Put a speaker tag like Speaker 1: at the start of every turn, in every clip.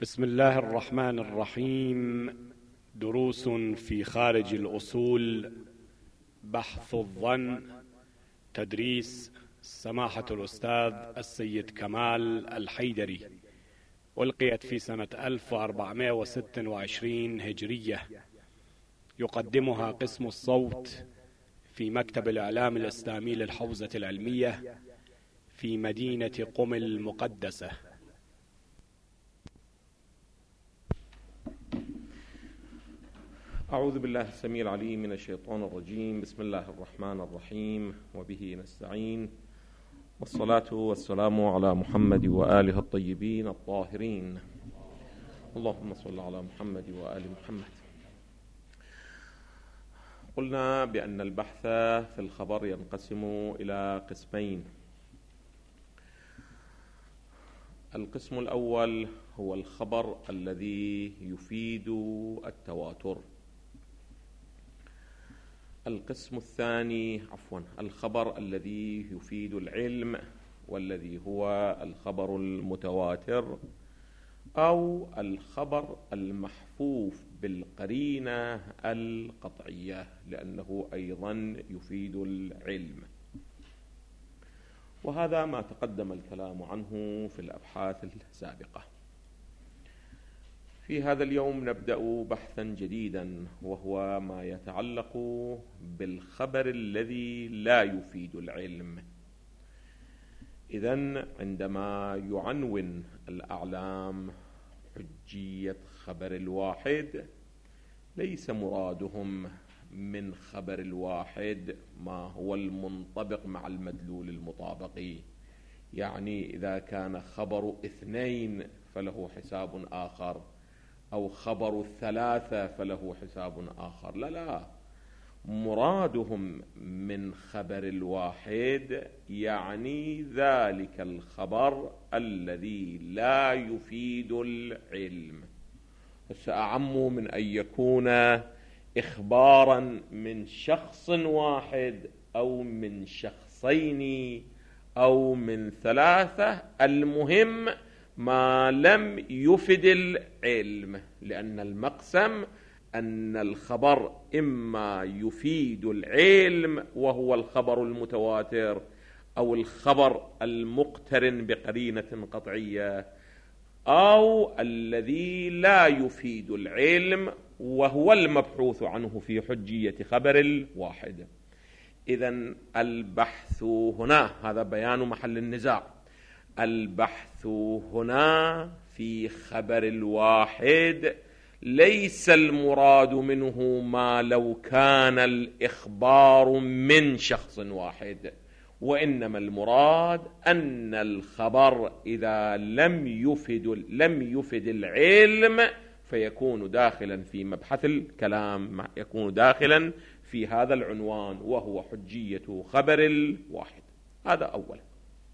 Speaker 1: بسم الله الرحمن الرحيم. دروس في خارج الأصول، بحث الظن، تدريس سماحة الأستاذ السيد كمال الحيدري، ألقيت في سنة 1426 هجرية. يقدمها قسم الصوت في مكتب الإعلام الإسلامي للحوزة العلمية في مدينة قم المقدسة.
Speaker 2: أعوذ بالله السميع العليم من الشيطان الرجيم. بسم الله الرحمن الرحيم، وبه نستعين، والصلاة والسلام على محمد وآله الطيبين الطاهرين. اللهم صل على محمد وآل محمد. قلنا بأن البحث في الخبر ينقسم إلى قسمين. القسم الأول هو الخبر الذي يفيد التواتر. القسم الثاني الخبر الذي يفيد العلم، والذي هو الخبر المتواتر أو الخبر المحفوف بالقرينة القطعية، لأنه أيضا يفيد العلم. وهذا ما تقدم الكلام عنه في الأبحاث السابقة. في هذا اليوم نبدأ بحثا جديدا، وهو ما يتعلق بالخبر الذي لا يفيد العلم. إذن عندما يعنون الأعلام حجية خبر الواحد، ليس مرادهم من خبر الواحد ما هو المنطبق مع المدلول المطابقي. يعني إذا كان خبر 2 فله حساب آخر، أو خبر 3 فله حساب آخر. لا، مرادهم من خبر الواحد يعني ذلك الخبر الذي لا يفيد العلم. سأعم من أن يكون إخبارا من شخص واحد أو من شخصين أو من 3، المهم ما لم يفد العلم، لأن المقسم أن الخبر إما يفيد العلم وهو الخبر المتواتر، أو الخبر المقترن بقرينة قطعية، أو الذي لا يفيد العلم وهو المبحوث عنه في حجية خبر الواحد. إذن البحث هنا، هذا بيان محل النزاع، البحث هنا في خبر الواحد ليس المراد منه ما لو كان الإخبار من شخص واحد، وإنما المراد أن الخبر إذا لم يفد العلم فيكون داخلا في مبحث الكلام، يكون داخلا في هذا العنوان، وهو حجية خبر الواحد. هذا أولا.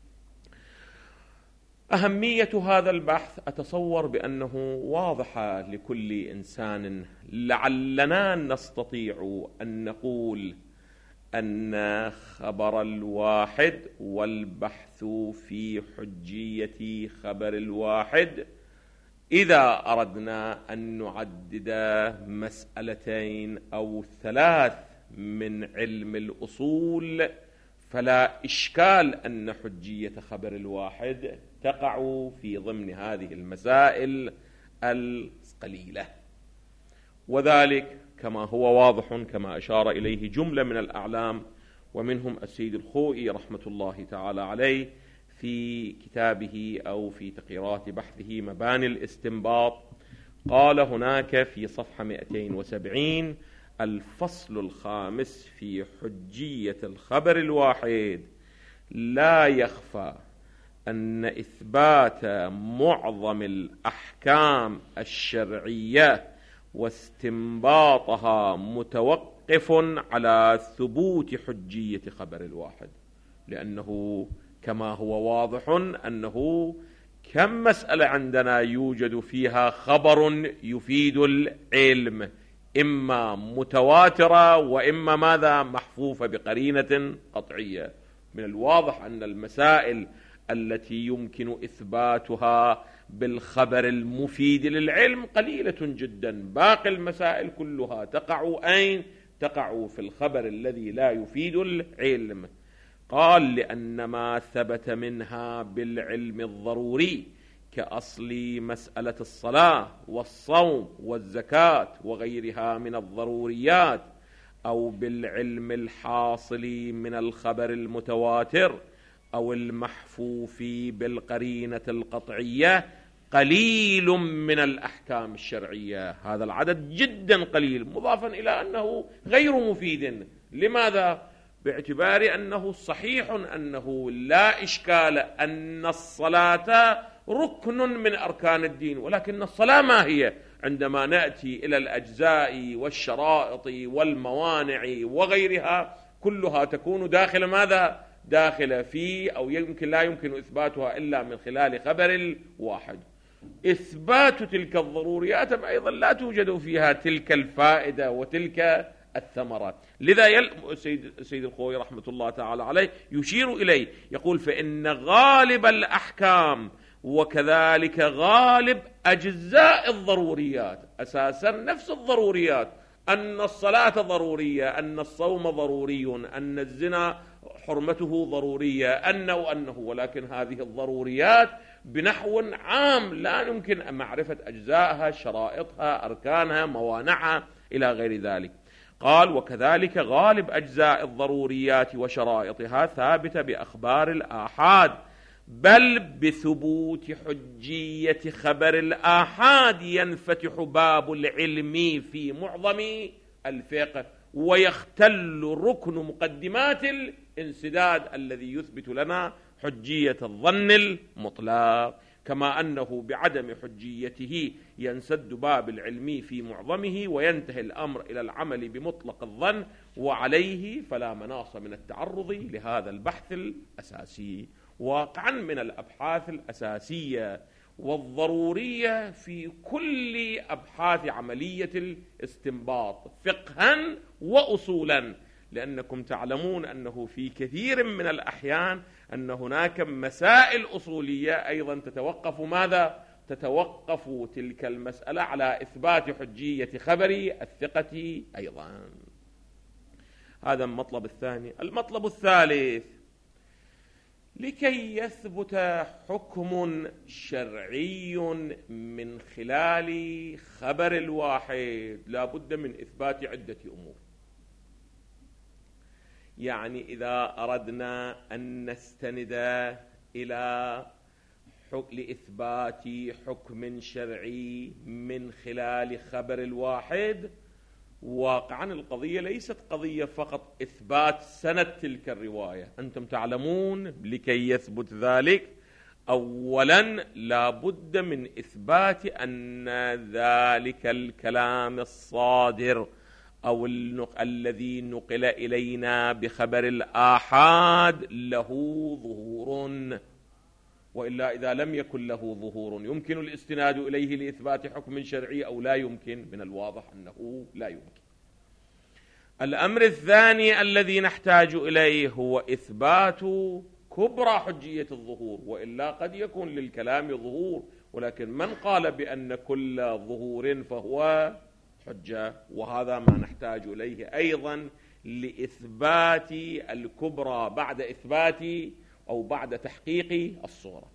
Speaker 2: أهمية هذا البحث أتصور بأنه واضحة لكل إنسان. لعلنا نستطيع أن نقول أن خبر الواحد والبحث في حجية خبر الواحد، إذا أردنا أن نعدد 2 أو 3 من علم الأصول، فلا إشكال أن حجية خبر الواحد تقع في ضمن هذه المسائل القليلة. وذلك كما هو واضح، كما أشار إليه جملة من الأعلام، ومنهم السيد الخوئي رحمة الله تعالى عليه في كتابه أو في تقريرات بحثه مباني الاستنباط. قال هناك في صفحة 270: الفصل الخامس في حجية الخبر الواحد: لا يخفى أن إثبات معظم الأحكام الشرعية واستنباطها متوقف على ثبوت حجية خبر الواحد، لأنه كما هو واضح أنه كم مسألة عندنا يوجد فيها خبر يفيد العلم، إما متواترة وإما ماذا؟ محفوفة بقرينة قطعية. من الواضح أن المسائل التي يمكن إثباتها بالخبر المفيد للعلم قليلة جدا. باقي المسائل كلها تقع أين؟ تقع في الخبر الذي لا يفيد العلم. قال: لأن ما ثبت منها بالعلم الضروري كأصل مسألة الصلاة والصوم والزكاة وغيرها من الضروريات، أو بالعلم الحاصل من الخبر المتواتر أو المحفوف بالقرينة القطعية، قليل من الأحكام الشرعية. هذا العدد جدا قليل، مضافا إلى أنه غير مفيد. لماذا؟ باعتبار أنه صحيح أنه لا إشكال أن الصلاة ركن من أركان الدين، ولكن الصلاة ما هي؟ عندما نأتي إلى الأجزاء والشرائط والموانع وغيرها كلها تكون داخل ماذا؟ داخل في، أو يمكن لا يمكن إثباتها إلا من خلال خبر واحد. إثبات تلك الضروريات أيضا لا توجد فيها تلك الفائدة وتلك الثمرات. لذا سيد الخوي رحمة الله تعالى عليه يشير إليه، يقول: فإن غالب الأحكام وكذلك غالب أجزاء الضروريات، أساسا نفس الضروريات، أن الصلاة ضرورية، أن الصوم ضروري، أن الزنا حرمته ضرورية، أنه ولكن هذه الضروريات بنحو عام لا يمكن معرفة أجزائها، شرائطها، أركانها، موانعها إلى غير ذلك. قال: وكذلك غالب أجزاء الضروريات وشرائطها ثابتة بأخبار الآحاد، بل بثبوت حجية خبر الآحاد ينفتح باب العلم في معظم الفقه، ويختل ركن مقدمات الانسداد الذي يثبت لنا حجية الظن المطلق، كما أنه بعدم حجيته ينسد باب العلم في معظمه وينتهي الأمر إلى العمل بمطلق الظن، وعليه فلا مناص من التعرض لهذا البحث الأساسي. واقعا من الأبحاث الأساسية والضرورية في كل أبحاث عملية الاستنباط فقها وأصولا، لأنكم تعلمون أنه في كثير من الأحيان أن هناك مسائل أصولية أيضا تتوقف ماذا؟ تتوقف تلك المسألة على إثبات حجية خبر الثقة أيضا. هذا المطلب الثاني. المطلب الثالث: لكي يثبت حكم شرعي من خلال خبر الواحد لا بد من إثبات عدة أمور. يعني إذا أردنا أن نستند إلى لإثبات حكم شرعي من خلال خبر الواحد، واقعا القضية ليست قضية فقط إثبات سند تلك الرواية. أنتم تعلمون لكي يثبت ذلك أولا لا بد من إثبات أن ذلك الكلام الصادر أو الذي نقل إلينا بخبر الآحاد له ظهور، وإلا إذا لم يكن له ظهور يمكن الاستناد إليه لإثبات حكم شرعي أو لا يمكن؟ من الواضح أنه لا يمكن. الأمر الثاني الذي نحتاج إليه هو إثبات كبرى حجية الظهور، وإلا قد يكون للكلام ظهور، ولكن من قال بأن كل ظهور فهو حجة؟ وهذا ما نحتاج إليه أيضا لإثبات الكبرى بعد إثبات أو بعد تحقيق الصورة.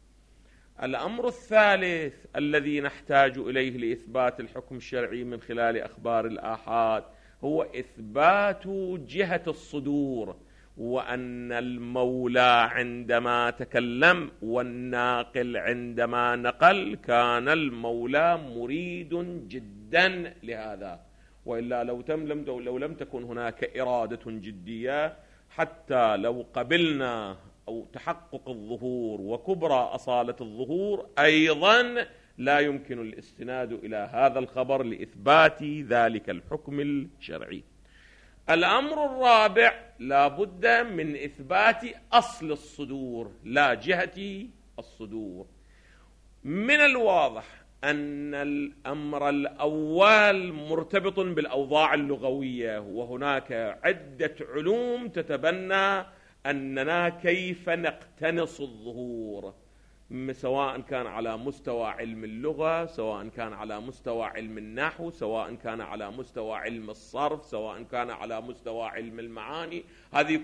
Speaker 2: الأمر الثالث الذي نحتاج إليه لإثبات الحكم الشرعي من خلال أخبار الآحاد هو إثبات جهة الصدور، وأن المولى عندما تكلم والناقل عندما نقل كان المولى مريد جدا لهذا، وإلا لو لم تكن هناك إرادة جدية حتى لو قبلنا أو تحقق الظهور وكبرى أصالة الظهور أيضا لا يمكن الاستناد إلى هذا الخبر لإثبات ذلك الحكم الشرعي. الأمر الرابع لا بد من إثبات أصل الصدور لا جهة الصدور. من الواضح أن الأمر الأول مرتبط بالأوضاع اللغوية، وهناك عدة علوم تتبنى أننا كيف نقتنص الظهور، سواء كان على مستوى علم اللغة، سواء كان على مستوى علم النحو، سواء كان على مستوى علم الصرف، سواء كان على مستوى علم المعاني. هذه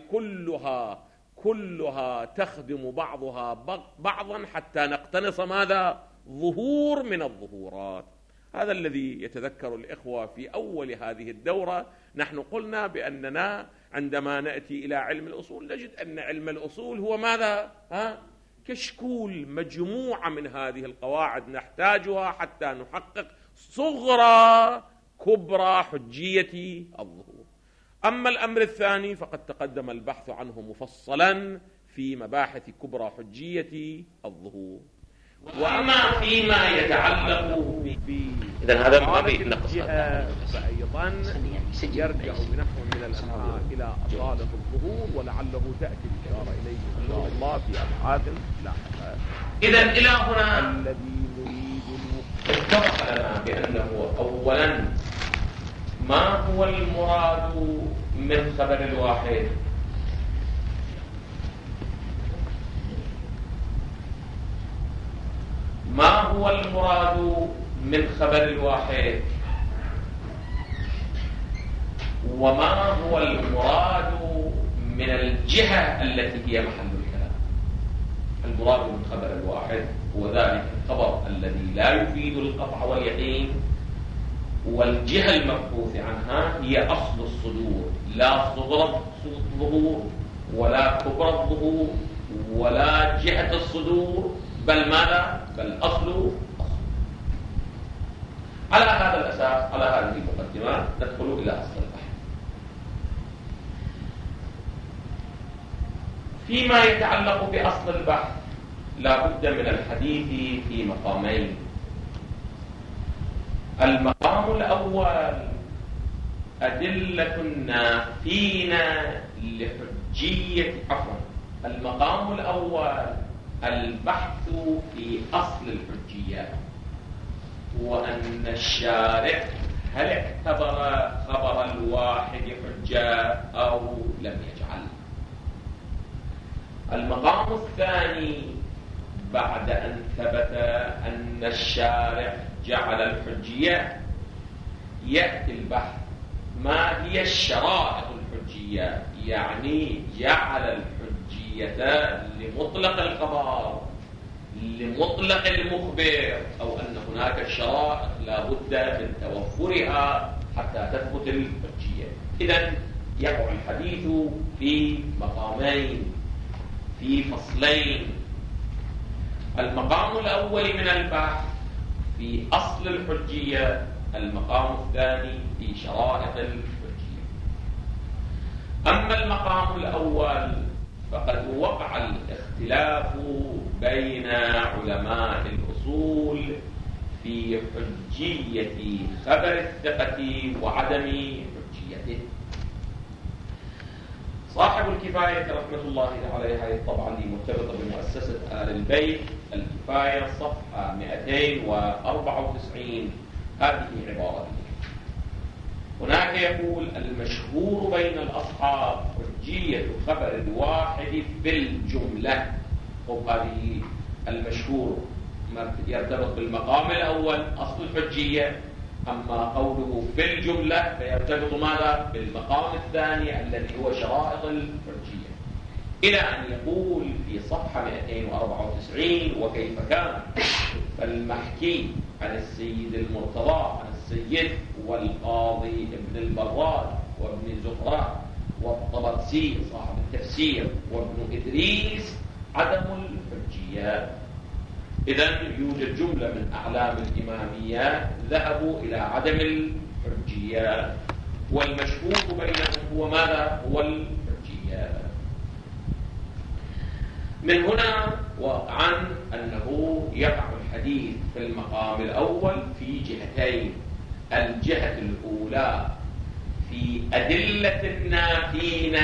Speaker 2: كلها تخدم بعضها بعضا حتى نقتنص ماذا؟ ظهور من الظهورات. هذا الذي يتذكر الإخوة في أول هذه الدورة. نحن قلنا بأننا عندما نأتي إلى علم الأصول نجد أن علم الأصول هو ماذا؟ كشكول، مجموعة من هذه القواعد نحتاجها حتى نحقق صغرى كبرى حجية الظهور. أما الأمر الثاني فقد تقدم البحث عنه مفصلا في مباحث كبرى حجية الظهور. وأما فيما يتعلق إذن هذا ما بينقص فأيضا يرجع بنحو من الأنحاء إلى أصالة الظهور، ولعله تأتي الإشارة إليه إن شاء الله في أبحاث لاحقة. إذن إلى هنا الذي نريد اتفق لنا بأنه أولا ما هو المراد من خبر الواحد؟ ما هو المراد من خبر الواحد؟ وما هو المراد من الجهة التي هي محل الكلام؟ المراد من خبر الواحد هو ذلك الخبر الذي لا يفيد القطع واليقين، والجهة المبحوث عنها هي أصل الصدور، لا صغر الظهور ولا كبر الظهور ولا جهة الصدور، بل ماذا؟ بل أصل. على هذا الأساس، على هذه المقدمات ندخل إلى أصل البحث. فيما يتعلق بأصل البحث لا بد من الحديث في مقامين. المقام الأول أدلة نافية لحجية المقام الأول البحث في أصل الحجية، وأن الشارع هل اعتبر خبر الواحد حجة أو لم يجعل. المقام الثاني بعد أن ثبت أن الشارع جعل الحجية يأتي البحث ما هي الشرائط الحجية، يعني جعل الحجية لمطلق الخبر، لمطلق المخبر، أو أن هناك شرائط لا بد من توفرها حتى تثبت الحجية. إذن يقع الحديث في مقامين، في فصلين. المقام الأول من البحث في أصل الحجية، المقام الثاني في شرائط الحجية. أما المقام الأول فقد وقع الاختلاف بين علماء الأصول في حجية خبر الثقة وعدم حجيته. صاحب الكفاية رحمة الله عليها، طبعا دي مرتبطة بمؤسسة آل البيت، الكفاية صفحة 294، هذه عبارة هناك يقول: المشهور بين الأصحاب حجية خبر الواحد بالجملة. وهذه المشهور يرتبط بالمقام الأول أصل الحجية، أما قوله بالجملة فيرتبط ماذا؟ بالمقام الثاني الذي هو شرائط الحجية، إلى أن يقول في صفحة 294: وكيف كان فالمحكي عن السيد المرتضى عن السيد والقاضي ابن البراد وابن زهرة والطبرسي صاحب التفسير وابن إدريس عدم الحجيات. إذن يوجد جملة من أعلام الإمامية ذهبوا إلى عدم الحجيات، والمشهور بينهم هو ماذا؟ هو الحجيات. من هنا واقعا أنه يقع الحديث في المقام الأول في جهتين: الجهة الأولى في أدلة نافين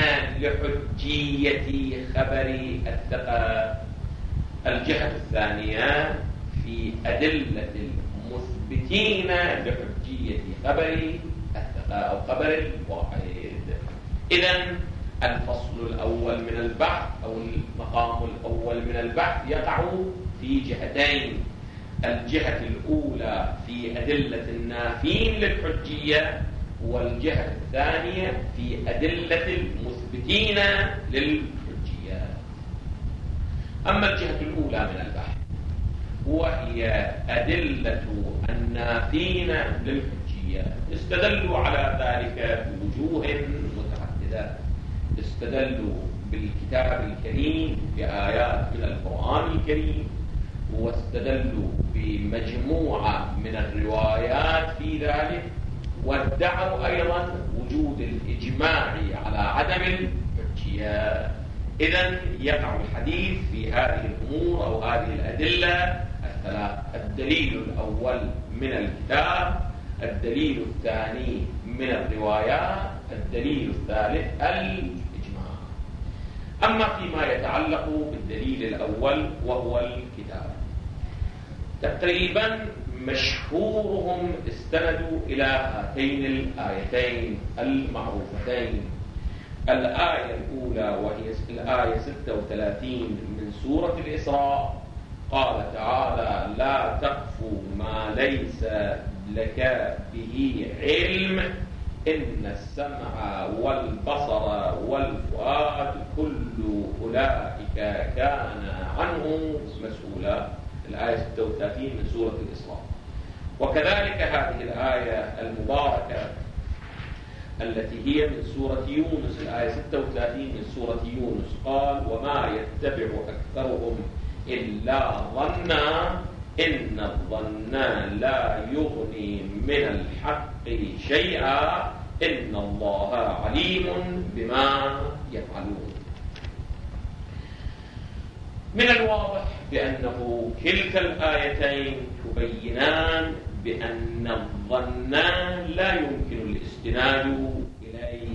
Speaker 2: لحجية خبر الثقة، الجهة الثانية في أدلة المثبتين لحجية خبر الثقة أو خبر الواحد. إذن الفصل الأول من البحث أو المقام الأول من البحث يقع في جهتين: الجهة الأولى في أدلة النافين للحجية، والجهة الثانية في أدلة المثبتين للحجية. أما الجهة الأولى من البحث وهي أدلة النافين للحجية، استدلوا على ذلك بوجوه متعددة. استدلوا بالكتاب الكريم بآيات من القرآن الكريم، واستدلوا بمجموعة من الروايات في ذلك، وادعوا أيضا وجود الإجماع على عدم الحجية. إذن يقع الحديث في هذه الأمور أو هذه الأدلة الثلاث: الدليل الأول من الكتاب، الدليل الثاني من الروايات، الدليل الثالث الإجماع. أما فيما يتعلق بالدليل الأول وهو الكتاب، تقريبا مشهورهم استندوا إلى هاتين الآيتين المعروفتين. الآية الأولى وهي الآية 36 من سورة الإسراء، قال تعالى: لا تقف ما ليس لك به علم إن السمع والبصر والفؤاد كل أولئك كان عنه مسؤولا. الآية 36 من سورة الإسراء. وكذلك هذه الآية المباركة التي هي من سورة يونس، الآية 36 من سورة يونس، قال: وما يتبع أكثرهم إلا ظنا إن الظن لا يغني من الحق شيئا إن الله عليم بما يفعلون. من الواضح بأنه كلتا الآيتين تبينان بأن الظن لا يمكن الاستناد إليه،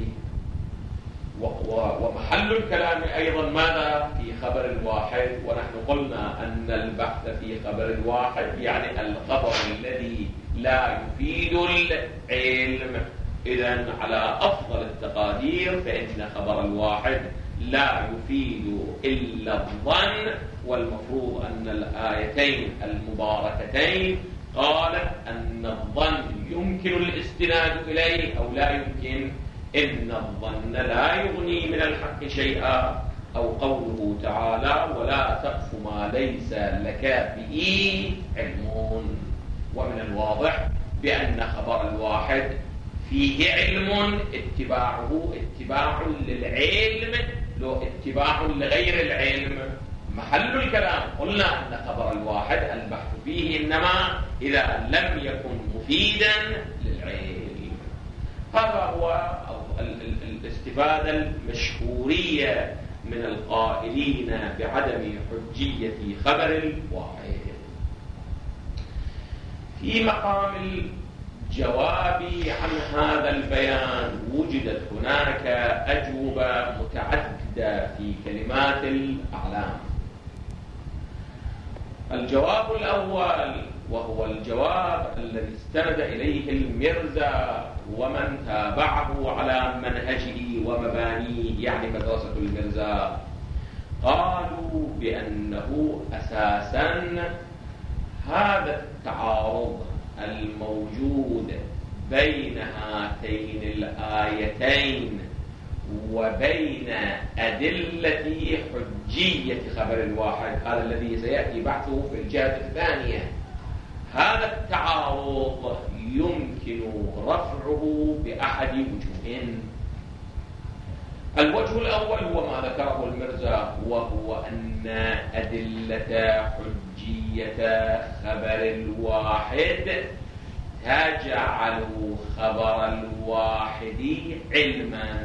Speaker 2: ومحل الكلام أيضا ماذا؟ في خبر الواحد. ونحن قلنا أن البحث في خبر الواحد يعني الخبر الذي لا يفيد العلم. إذن على أفضل التقادير فإن خبر الواحد لا يفيد إلا الظن، والمفروض أن الآيتين المباركتين قالت أن الظن يمكن الاستناد إليه أو لا يمكن. إن الظن لا يغني من الحق شيئا، أو قوله تعالى: ولا تقف ما ليس لك به علم. ومن الواضح بأن خبر الواحد فيه علم، اتباعه اتباع للعلم، لو اتباع لغير العلم. محل الكلام قلنا أن خبر الواحد البحث فيه إنما إذا لم يكن مفيدا للعلم. هذا هو الاستفادة المشهورية من القائلين بعدم حجية خبر الواحد. في مقام الجواب عن هذا البيان وجدت هناك أجوبة متعددة في كلمات الأعلام. الجواب الأول وهو الجواب الذي استند إليه المرزا ومن تابعه على منهجه ومبانيه، يعني مدرسة المرزا، قالوا بأنه أساساً هذا التعارض الموجود بين هاتين الآيتين وبين أدلة حجية خبر الواحد، هذا الذي سيأتي بحثه في الجهة الثانية، هذا التعارض يمكن رفعه بأحد وجوهين. الوجه الأول هو ما ذكره المرزا، وهو أن أدلة حجية خبر الواحد تجعل خبر الواحد علما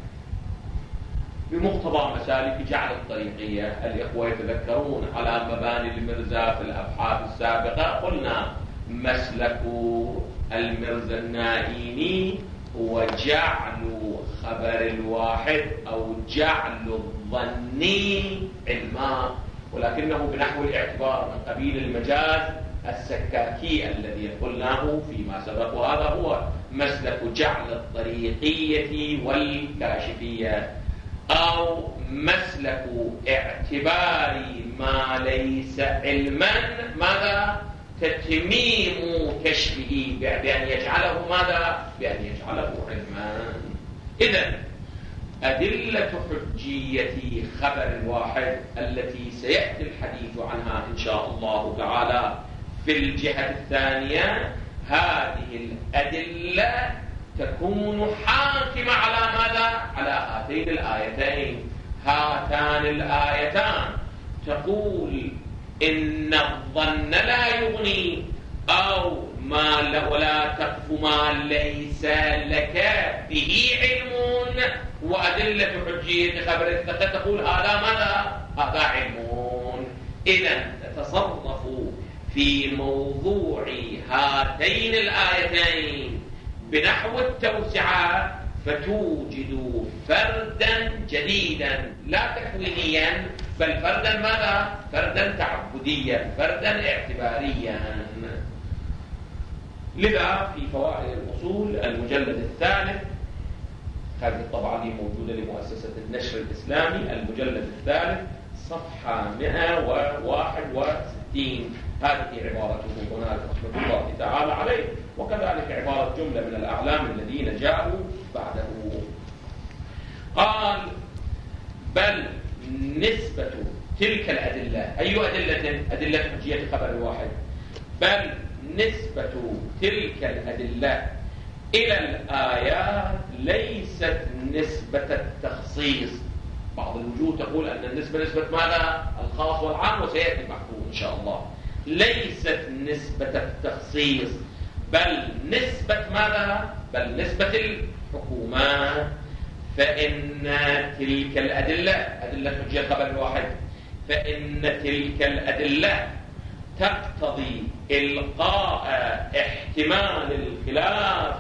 Speaker 2: بمقتضى مسالك جعل الطريقية. الإخوة يتذكرون على مباني المرزا في الأبحاث السابقة قلنا مسلك المرزا النائيني وجعل خبر الواحد أو جعل الظني علما، ولكنه بنحو الاعتبار من قبيل المجاز السكاكي الذي قلناه فيما سبق، وهذا هو مسلك جعل الطريقية والكاشفية.
Speaker 3: أو مسلك اعتبار ما ليس علما ماذا؟ تتميم كشفه بأن يجعله ماذا؟ بأن يجعله علما. إذن أدلة حجية خبر الواحد التي سيأتي الحديث عنها إن شاء الله تعالى في الجهة الثانية، هذه الأدلة تكون حاكمة على ماذا؟ على هاتين الآيتين. هاتان الآيتان تقول إن الظن لا يغني، أو ولا تقف ما ليس لك به علم، وأدلة حجية خبر الثقة تقول هذا ماذا؟ هذا علم. إذن تتصرف في موضوع هاتين الآيتين بنحو التوسعة، فتوجد فردا جديدا لا تكوينيا، بل فردا ماذا؟ فردا تعبديا، فردا اعتباريا. لذا في فوائد الأصول المجلد الثالث، هذه الطبعة دي موجودة لمؤسسة النشر الإسلامي، المجلد الثالث صفحة 161، هذه عبارته هناك رحمة الله تعالى عليه، وكذلك عبارة جملة من الأعلام الذين جاءوا بعده. قال: بل نسبة تلك الأدلة، أي أدلة؟ أدلة حجية خبر الواحد. بل نسبة تلك الأدلة إلى الآيات ليست نسبة التخصيص. بعض الوجوه تقول أن النسبة نسبة ماذا؟ الخاص والعام، وسيأتي المحفوظ إن شاء الله. ليست نسبة التخصيص، بل نسبة ماذا؟ بل نسبة الحكومات. فإن تلك الأدلة، أدلة حجية خبر الواحد، فإن تلك الأدلة تقتضي إلقاء احتمال الخلاف،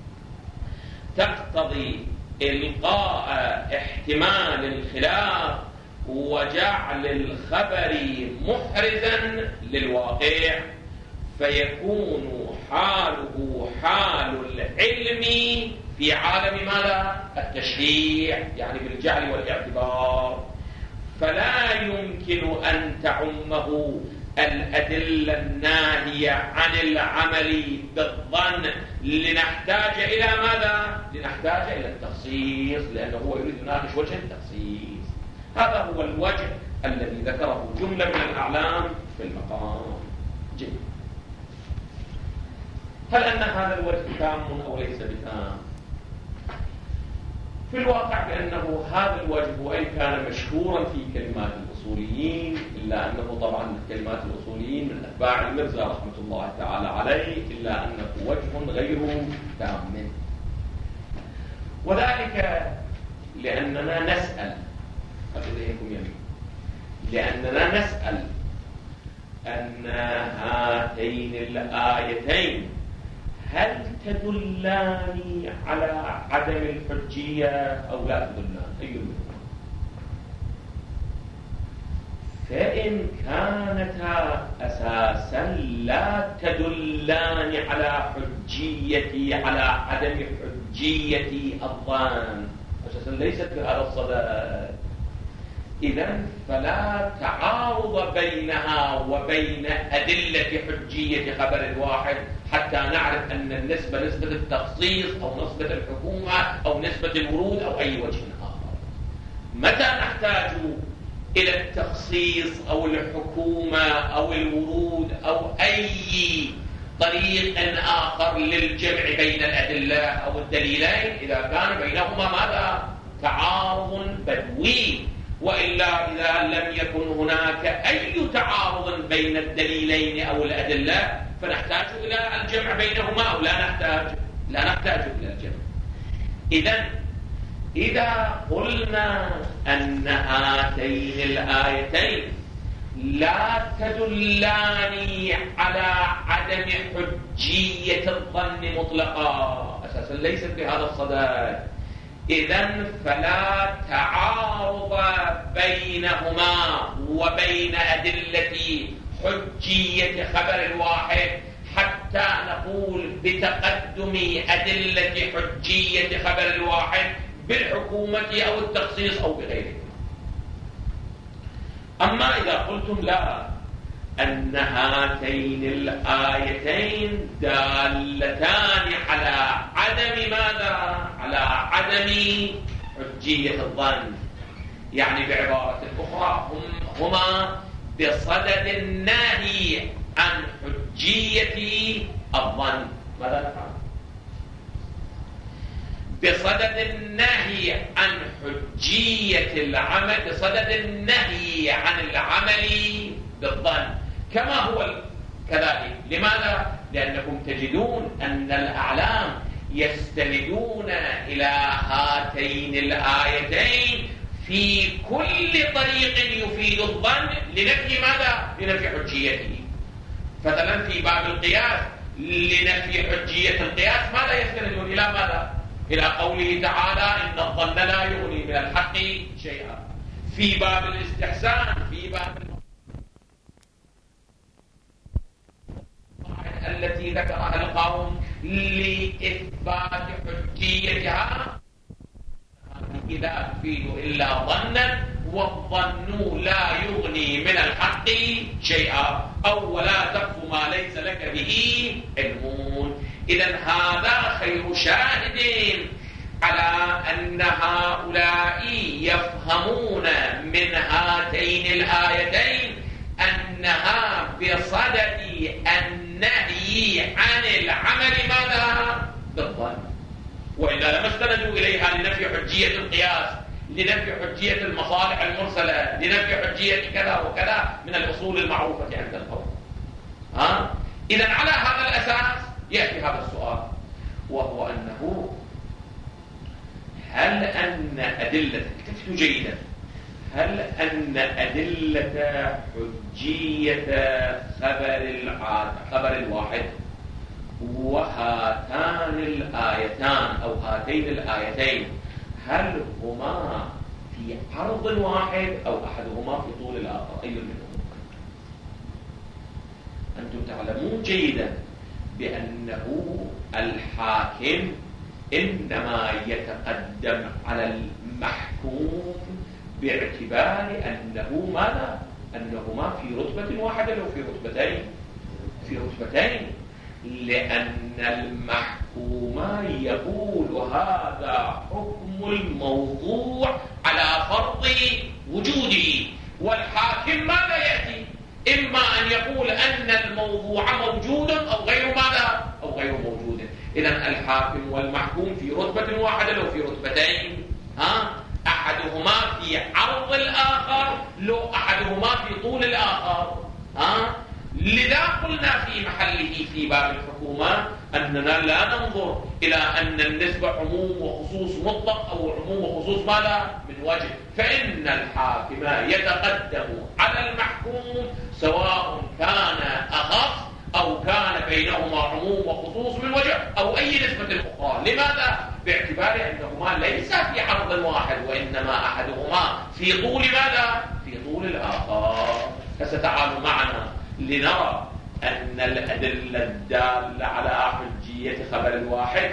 Speaker 3: تقتضي إلقاء احتمال الخلاف وجعل الخبر محرزا للواقع، فيكون حاله حال العلم في عالم ماذا؟ التشريع، يعني بالجعل والاعتبار. فلا يمكن أن تعمه الأدلة الناهية عن العمل بالظن لنحتاج إلى ماذا؟ لنحتاج إلى التخصيص، لأنه هو يريد يناقش وجه التخصيص. هذا هو الوجه الذي ذكره جملة من الأعلام في المقام. جيد. هل أن هذا الوجه تام أو ليس بتام؟ في الواقع بأنه هذا الوجه وإن كان مشهورا في كلمات الأصوليين، إلا أنه طبعا كلمات الأصوليين من أتباع المرزا رحمة الله تعالى عليه، إلا أنه وجه غير تام، وذلك لأننا نسأل، لأننا نسأل أن هاتين الآيتين هل تدلان على عدم الحجية أو لا تدلان؟ أي منهما؟ فإن كانتا أساسا لا تدلان على حجية، على عدم حجية الظن، أساسا ليست بهذا الصدد، إذن فلا تعارض بينها وبين أدلة حجية خبر الواحد، حتى نعرف أن النسبة نسبة التخصيص أو نسبة الحكومة أو نسبة الورود أو أي وجه آخر. متى نحتاج إلى التخصيص أو الحكومة أو الورود أو أي طريق آخر للجمع بين الأدلة أو الدليلين؟ إذا كان بينهما ماذا؟ تعارض بدوي، وإلا إذا لم يكن هناك أي تعارض بين الدليلين أو الأدلة فنحتاج إلى الجمع بينهما أو لا نحتاج إلى الجمع. إذن إذا قلنا أن هاتين الآيتين لا تدلان على عدم حجية الظن مطلقا، أساسا ليست بهذا الصدد، إذن فلا تعارض بينهما وبين أدلة حجية خبر الواحد حتى نقول بتقدم أدلة حجية خبر الواحد بالحكومة أو التخصيص أو بغيره. أما إذا قلتم لا، أن هاتين الآيتين دالتان على عدم ماذا؟ على عدم حجية الظن، يعني بعبارة أخرى هما بصدد النهي عن حجية الظن. ماذا نفعل؟ بصدد النهي عن حجية العمل، بصدد النهي عن العمل بالظن كما هو كذلك. لماذا؟ لأنكم تجدون أن الأعلام يستندون إلى هاتين الآيتين في كل طريق يفيد الظن لنفي ماذا؟ لنفي حجيته. مثلا في باب القياس لنفي حجية القياس ماذا يستندون؟ إلى ماذا؟ إلى قوله تعالى إن الظن لا يغني من الحق شيئا. في باب الاستحسان، في باب التي ذكرها القوم لإثبات حجيتها لا تفيد إلا ظنا، والظن لا يغني من الحق شيئا، أو ولا تقف ما ليس لك به علم. إذن هذا خير شاهد على أن هؤلاء يفهمون من هاتين الآيتين أنها بصدد النهي عن العمل ماذا؟ بالظن. وإذا لم استندوا إليها لنفي حجية القياس، لنفي حجية المصالح المرسلة، لنفي حجية كذا وكذا من الأصول المعروفة عند القوم. إذن على هذا الأساس يأتي هذا السؤال، وهو أنه هل أن أدلة، اكتبتوا جيدا، هل أن أدلة حجية خبر الواحد وهاتان الآيتان أو هاتين الآيتين هل هما في عرض واحد أو أحدهما في طول الآخر؟ أي منهم؟ أنتم تعلمون جيدا بأنه الحاكم إنما يتقدم على المحكوم باعتبار أنه ماذا؟ أنهما في رتبة واحدة أو في رتبتين؟ في رتبتين، لأن المحكوم يقول هذا حكم الموضوع على فرض وجوده، والحاكم ماذا يأتي؟ إما أن يقول أن الموضوع موجود أو غير ماذا؟ أو غير موجود. إذن الحاكم والمحكوم في رتبة واحدة أو في رتبتين؟ أحدهما في عرض الآخر لو أحدهما في طول الآخر. لذا قلنا في محله في باب الحكومة أننا لا ننظر إلى أن النسبة عموم وخصوص مطلق أو عموم وخصوص ماذا؟ من وجه، فإن الحاكم يتقدم على المحكوم سواء كان أخص أو كان بينهما عموم وخصوص من وجه أو أي نسبة أخرى. لماذا؟ باعتبار أنهما ليس في عرض واحد، وإنما أحدهما في طول ماذا؟ في طول الآخر. فستعالوا معنا لنرى أن الأدلة الدالة على حجية خبر الواحد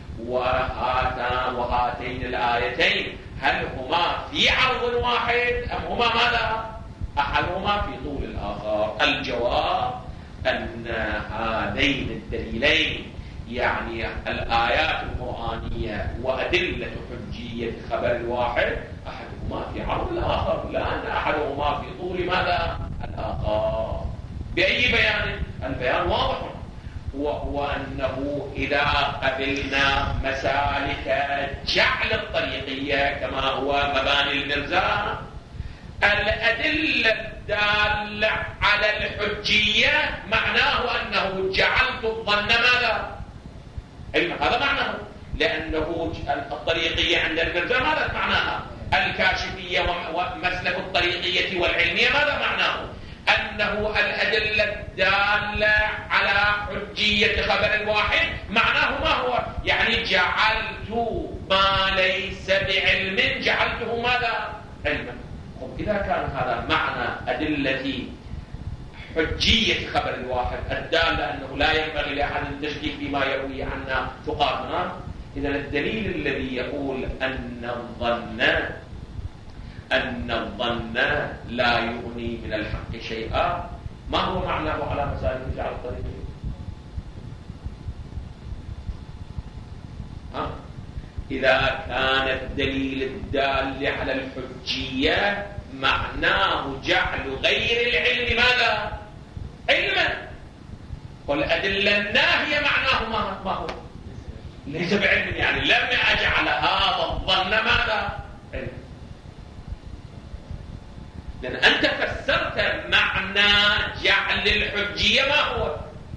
Speaker 3: وهاتين الآيتين هل هما في عرض واحد أم هما ماذا؟ أحدهما في طول الآخر. الجواب أن هذين الدليلين يعني الآيات القرآنية وأدلة حجية خبر الواحد أحدهما في عرض الآخر، لأن أحدهما في طول ماذا؟ الآخر. بأي بيان؟ البيان واضح، وهو أنه إذا قبلنا مسالك جعل الطريقية كما هو مباني المرزا، الأدلة الدالة على الحجية معناه أنه جعلت الظن ماذا؟ هذا معناه، لأنه الطريقية عند المرزا ماذا معناها؟ الكاشفية ومسلك الطريقية والعلمية ماذا معناه؟ أنه الأدلة الدالة على حجية خبر الواحد معناه ما هو؟ يعني جعلت ما ليس بعلم جعلته ماذا؟ علما. إذا كان هذا معنى أدلة حجية خبر الواحد الدالة أنه لا ينبغي لأحد التشكيك فيما يروي عنا فقهاؤنا، إذا الدليل الذي يقول أن الظن لا يغني من الحق شيئا، ما هو معناه على مسائل الرجع الطريقي؟ إذا كان الدليل الدال على الحجية معناه جعل غير العلم ماذا؟ علما. والأدلة الناهية معناه ما هو؟ ليس بعلم، يعني لم أجعل هذا الظن ماذا؟ علم. لأن أنت فسرت معنى جعل الحجية ما هو؟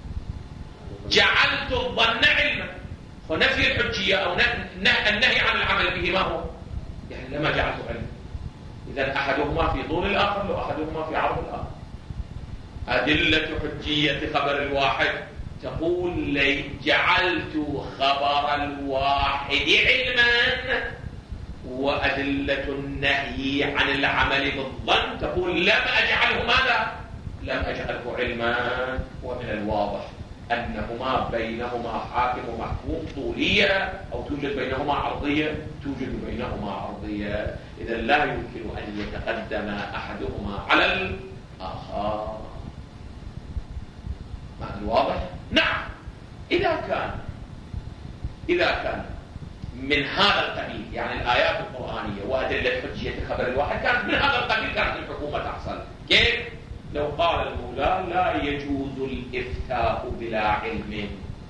Speaker 3: جعلت الظن علما، ونفي الحجية أو النهي عن العمل به ما هو؟ يعني لما جعلته علما. إذن أحدهما في طول الآخر وأحدهما في عرض الآخر. أدلة حجية خبر الواحد تقول لي جعلت خبر الواحد علما، وأدلة النهي عن العمل بالظن تقول لم أجعله ماذا؟ لم أجعله علما. ومن الواضح أنهما بينهما حاكم ومحكوم طولية، أو توجد بينهما عرضية، توجد بينهما عرضية. إذا لا يمكن أن يتقدم أحدهما على الآخر. معنى واضح؟ نعم. إذا كان من هذا القبيل، يعني الآيات القرآنية وأدلة حجية خبر الواحد كانت من هذا القبيل، كانت الحكومة تحصل. كيف؟ لو قال المولى لا يجوز الإفتاء بلا علم،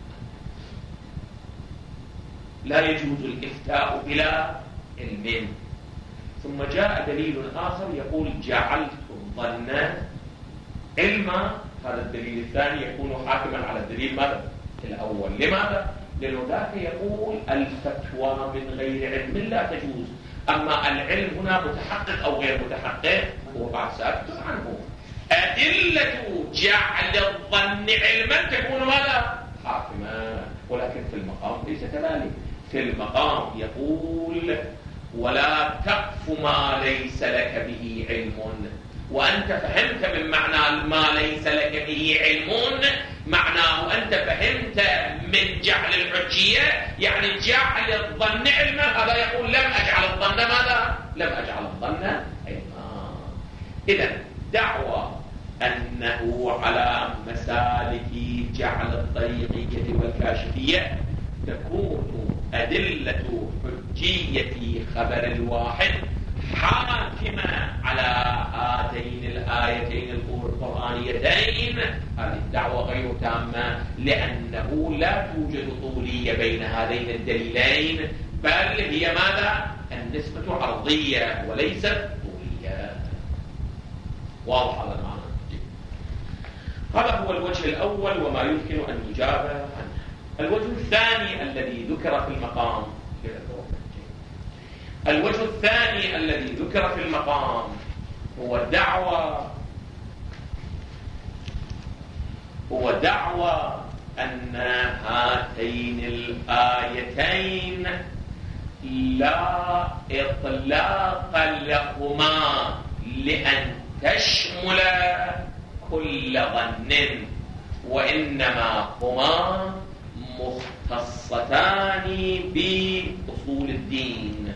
Speaker 3: لا يجوز الإفتاء بلا علم، ثم جاء دليل آخر يقول جعلت الظن علما، هذا الدليل الثاني يكون حاكما على الدليل ماذا؟ الأول. لماذا؟ لأنه ذاك يقول الفتوى من غير علم لا تجوز، أما العلم هنا متحقق أو غير متحقق هو بعد سأكتب عنه. أدلة جعل الظن علما تكون ماذا؟ حاكما. ولكن في المقام ليس كذلك. في المقام يقول ولا تقف ما ليس لك به علم، وأنت فهمت من معنى ما ليس لك به علم معناه أنت فهمت من جعل الحجية يعني جعل الظن علما. هذا يقول لم أجعل الظن ماذا؟ لم أجعل الظن علما. إذن دعوى أنه على مسالك جعل الطريقية والكاشفية تكون أدلة حجية خبر الواحد حاكمة على هاتين الآيتين القرآنيتين. هذه الدعوة غير تامة، لأنه لا توجد طولية بين هذين الدليلين، بل هي ماذا؟ النسبة عرضية وليست طولية. واضح هذا المعنى؟ هذا هو الوجه الأول وما يمكن أن يجاب عنه. الوجه الثاني الذي ذكر في المقام، الوجه الثاني الذي ذكر في المقام هو دعوى أن هاتين الآيتين لا إطلاق لهما لأن تشمل كل ظن، وإنما هما مختصتان بأصول الدين.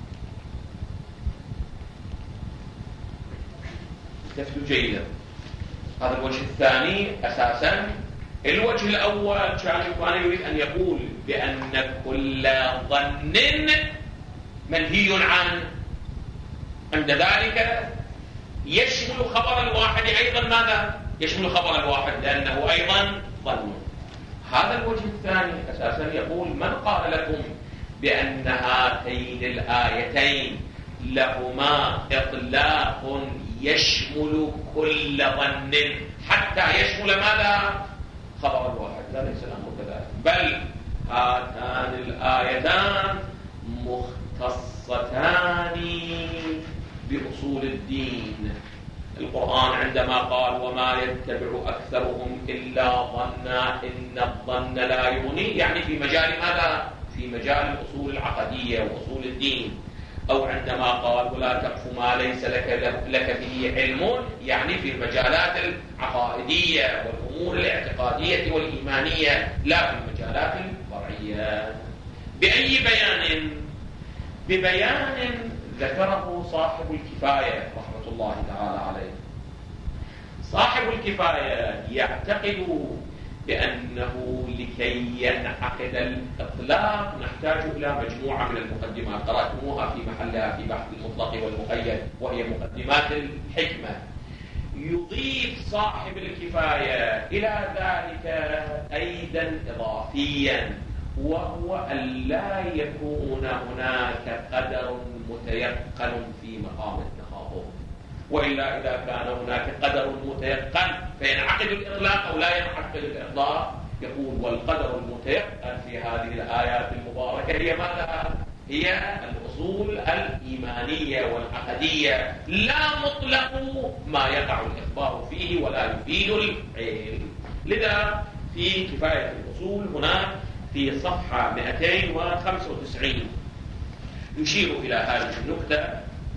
Speaker 3: تفهم جيدا؟ هذا الوجه الثاني أساسا. الوجه الأول كان يريد أن يقول بأن كل ظن منهي عنه، عند ذلك يشمل خبر الواحد أيضا ماذا؟ يشمل خبر الواحد لأنه أيضا ظن. هذا الوجه الثاني أساسا يقول من قال لكم بأن هاتين الآيتين لهما إطلاق يشمل كل ظن حتى يشمل ماذا؟ خبر الواحد. لا، ليس الأمر كذلك، بل هاتان الآيتان مختصتان بأصول الدين. القرآن عندما قال وما يتبع أكثرهم إلا ظنا إن الظن لا يغني، يعني في مجال ماذا؟ في مجال الأصول العقدية وأصول الدين. أو عندما قال ولا تقف ما ليس لك به علم، يعني في المجالات العقائدية والأمور الاعتقادية والإيمانية، لا في المجالات الفرعية. بأي بيان؟ ببيان ذكره صاحب الكفاية رحمة الله تعالى عليه. صاحب الكفاية يعتقد بأنه لكي ينعقد الإطلاق نحتاج إلى مجموعة من المقدمات قرأتموها في محلها في بحث المطلق والمقيد، وهي مقدمات الحكمة. يضيف صاحب الكفاية إلى ذلك أيضا إضافيا، وهو أن لا يكون هناك قدر متيقن في مقام التخاطب، وإلا إذا كان هناك قدر متيقن فينعقد الإطلاق أو لا ينعقد الإطلاق. يقول والقدر المتيقن في هذه الآيات المباركة هي ماذا؟ هي الأصول الإيمانية والعقدية، لا مطلق ما يقع الإخبار فيه ولا يفيد العلم. لذا في كفاية الأصول هنا في صفحة 295 يشير إلى هذه النكتة.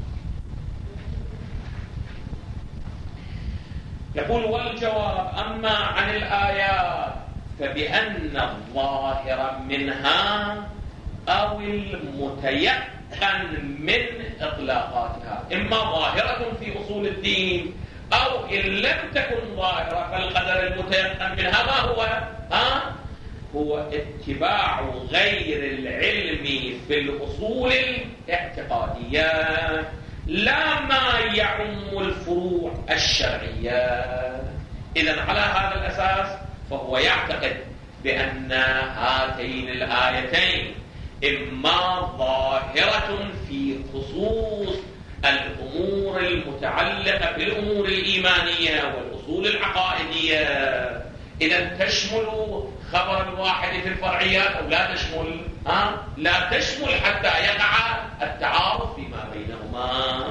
Speaker 3: يقول والجواب أما عن الآيات فبأن الظاهر منها أو المتيقن من إطلاقاتها إما ظاهرة في أصول الدين، أو إن لم تكن ظاهرة فالقدر المتيقن منها ما هو؟ هو اتباع غير العلم في الأصول الاعتقادية لا ما يعم الفروع الشرعية. إذن على هذا الأساس فهو يعتقد بأن هاتين الآيتين إما ظاهرة في خصوص الأمور المتعلقة بالأمور الإيمانية والأصول العقائدية، إذن تشمل خبر الواحد في الفرعيات أو لا تشمل؟ لا تشمل حتى يقع التعارض فيما بينهما.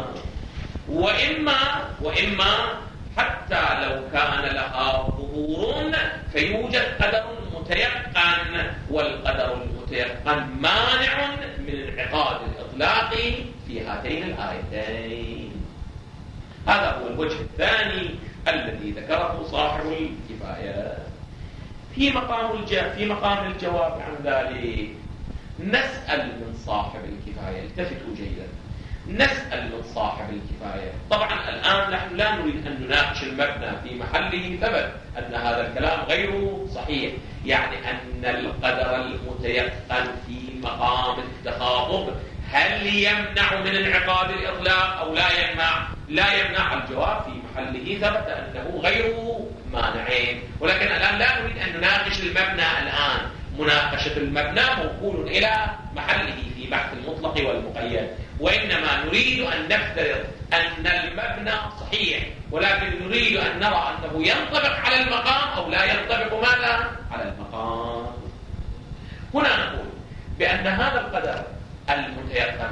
Speaker 3: وإما حتى لو كان لها ظهور فيوجد قدر متيقن، والقدر المتيقن مانع من انعقاد الإطلاق في هاتين الآيتين. هذا هو الوجه الثاني الذي ذكره صاحب الكفاية. في مقام الجواب عن ذلك نسأل من صاحب الكفاية، التفتوا جيدا، نسأل من صاحب الكفاية. طبعا الآن نحن لا نريد أن نناقش المبنى في محله، ثبت أن هذا الكلام غير صحيح، يعني أن القدر المتيقن في مقام التخاطب هل يمنع من انعقاد الإطلاق أو لا يمنع؟ لا يمنع. الجواب في محله ثبت أنه غير مانعين، ولكن الآن لا نريد أن نناقش المبنى الآن. مناقشة المبنى موكول إلى محله في بحث المطلق والمقيد، وإنما نريد أن نفترض أن المبنى صحيح، ولكن نريد أن نرى أنه ينطبق على المقام أو لا ينطبق ماذا؟ على المقام. هنا نقول بأن هذا القدر المتيقن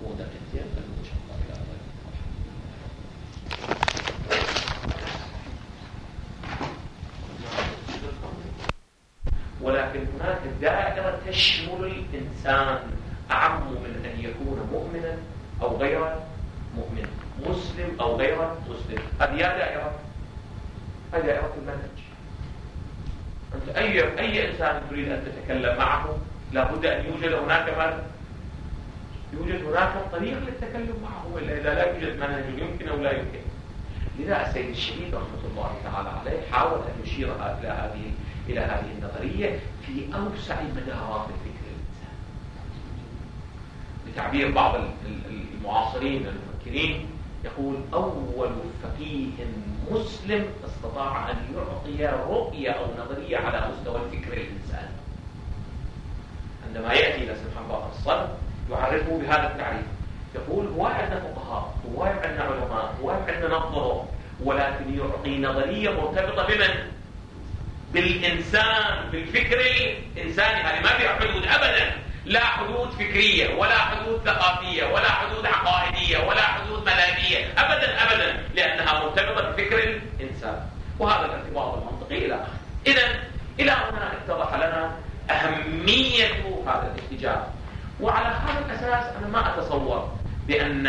Speaker 3: ولكن هناك دائرة تشمل الإنسان أعم من أن يكون مؤمنا أو غير مؤمن، مسلم أو غير مسلم. هذه دائرة، هذه دائرة المنهج. أنت أي إنسان تريد أن تتكلم معه لابد أن يوجد هناك يوجد هناك طريق للتكلم معه، وإلا إذا لا يوجد منهج يمكن أو لا يمكن. لذا السيد الشهيد رحمة الله تعالى عليه حاول أن يشير إلى هذه النظرية في أوسع مدارات الفكر الإنساني. بتعبير بعض المعاصرين المفكرين يقول أول فقيه مسلم استطاع أن يعطي رؤية أو نظرية على مستوى الفكر الإنساني. عندما يأتي إلى سبحان الله الصدر يعرفه بهذا التعريف، يقول هو عندنا فقهاء، هو عندنا علماء، هو عندنا نظره، ولكن يعطي نظرية مرتبطة بمن؟ بالإنسان، بالفكر الإنساني. هذه ما فيها حدود أبدا، لا حدود فكرية ولا حدود ثقافية ولا حدود عقائدية ولا حدود مذهبية أبدا أبدا، لأنها مرتبطة بفكر الإنسان. وهذا الارتباط المنطقي إلى آخره. إذن إلى هنا اتضح لنا أهمية هذا الاتجاه. وعلى هذا الأساس أنا ما أتصور بأن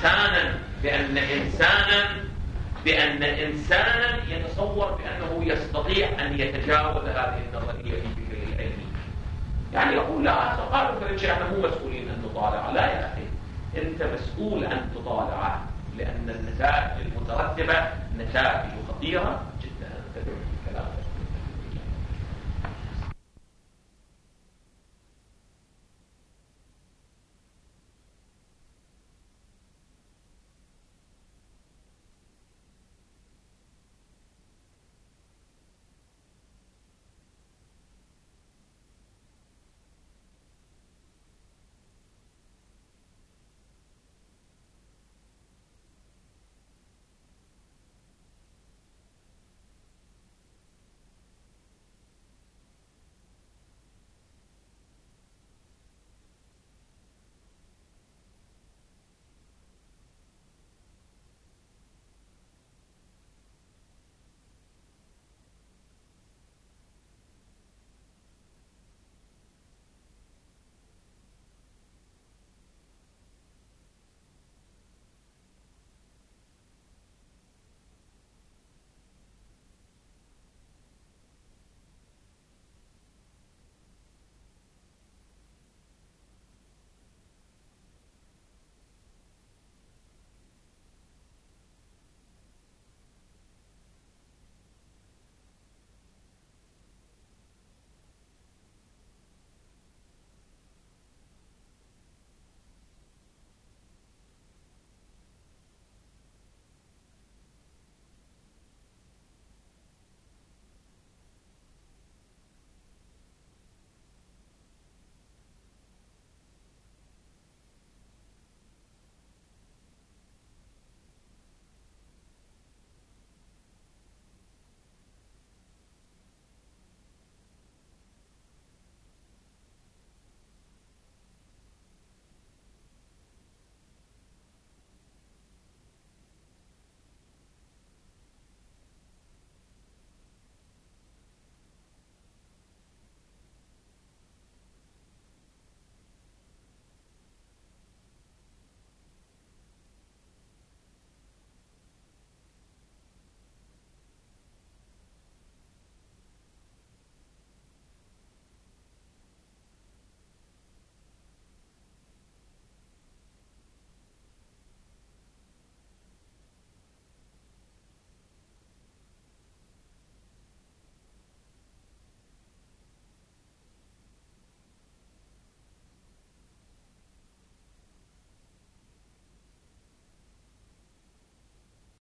Speaker 3: إنسانا يتصور بأنه يستطيع أن يتجاوز هذه النظرية في فكره العلمي. يعني يقول لا قالوا فرنشي احنا مو مسؤولين ان نطالع. لا يا اخي، انت مسؤول ان تطالعه، لان النتائج المترتبه نتائج خطيره